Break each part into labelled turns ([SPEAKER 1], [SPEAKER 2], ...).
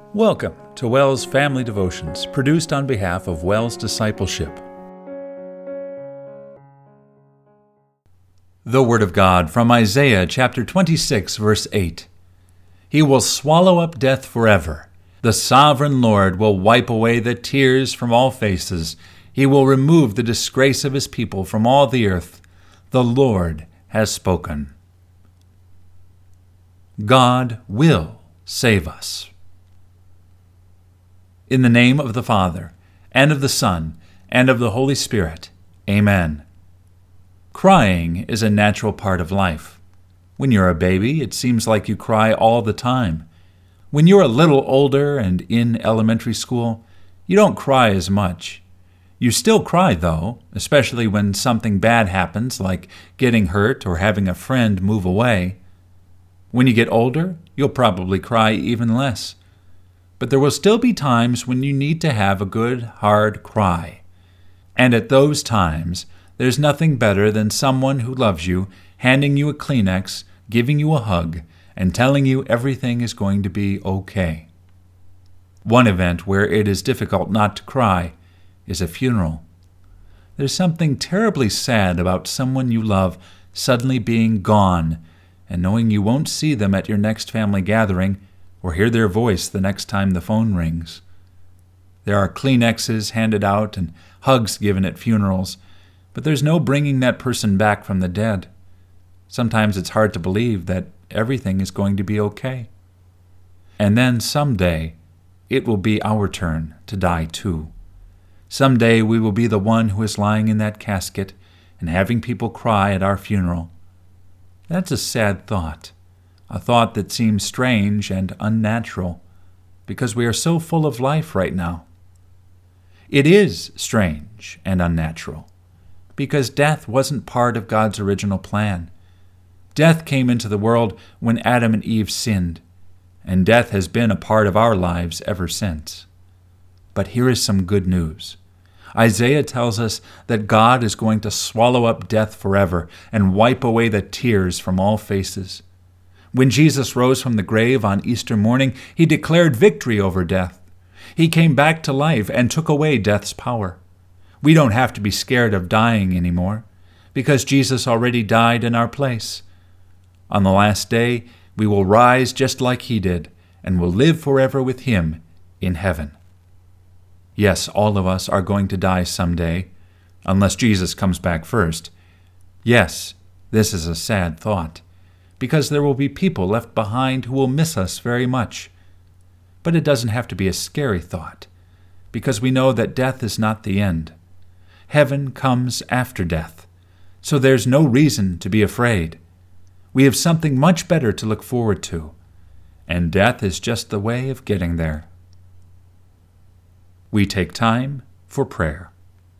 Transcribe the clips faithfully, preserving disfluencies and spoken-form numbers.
[SPEAKER 1] Welcome to WELS Family Devotions, produced on behalf of WELS Discipleship. The Word of God from Isaiah chapter twenty-six, verse eight. He will swallow up death forever. The sovereign Lord will wipe away the tears from all faces. He will remove the disgrace of his people from all the earth. The Lord has spoken. God will save us. In the name of the Father, and of the Son, and of the Holy Spirit. Amen. Crying is a natural part of life. When you're a baby, it seems like you cry all the time. When you're a little older and in elementary school, you don't cry as much. You still cry, though, especially when something bad happens, like getting hurt or having a friend move away. When you get older, you'll probably cry even less. But there will still be times when you need to have a good, hard cry. And at those times, there's nothing better than someone who loves you handing you a Kleenex, giving you a hug, and telling you everything is going to be okay. One event where it is difficult not to cry is a funeral. There's something terribly sad about someone you love suddenly being gone and knowing you won't see them at your next family gathering or hear their voice the next time the phone rings. There are Kleenexes handed out and hugs given at funerals, but there's no bringing that person back from the dead. Sometimes it's hard to believe that everything is going to be okay. And then someday, it will be our turn to die too. Someday we will be the one who is lying in that casket and having people cry at our funeral. That's a sad thought. A thought that seems strange and unnatural, because we are so full of life right now. It is strange and unnatural, because death wasn't part of God's original plan. Death came into the world when Adam and Eve sinned, and death has been a part of our lives ever since. But here is some good news. Isaiah tells us that God is going to swallow up death forever and wipe away the tears from all faces. When Jesus rose from the grave on Easter morning, he declared victory over death. He came back to life and took away death's power. We don't have to be scared of dying anymore, because Jesus already died in our place. On the last day, we will rise just like he did, and will live forever with him in heaven. Yes, all of us are going to die someday, unless Jesus comes back first. Yes, this is a sad thought, because there will be people left behind who will miss us very much. But it doesn't have to be a scary thought, because we know that death is not the end. Heaven comes after death, so there's no reason to be afraid. We have something much better to look forward to, and death is just the way of getting there. We take time for prayer.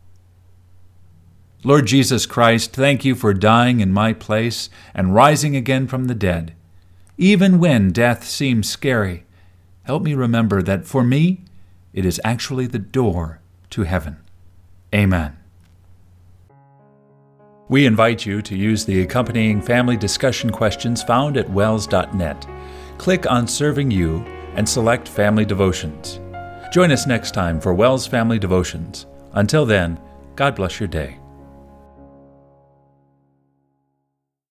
[SPEAKER 1] Lord Jesus Christ, thank you for dying in my place and rising again from the dead. Even when death seems scary, help me remember that for me, it is actually the door to heaven. Amen. We invite you to use the accompanying family discussion questions found at wels dot net. Click on Serving You and select Family Devotions. Join us next time for WELS Family Devotions. Until then, God bless your day.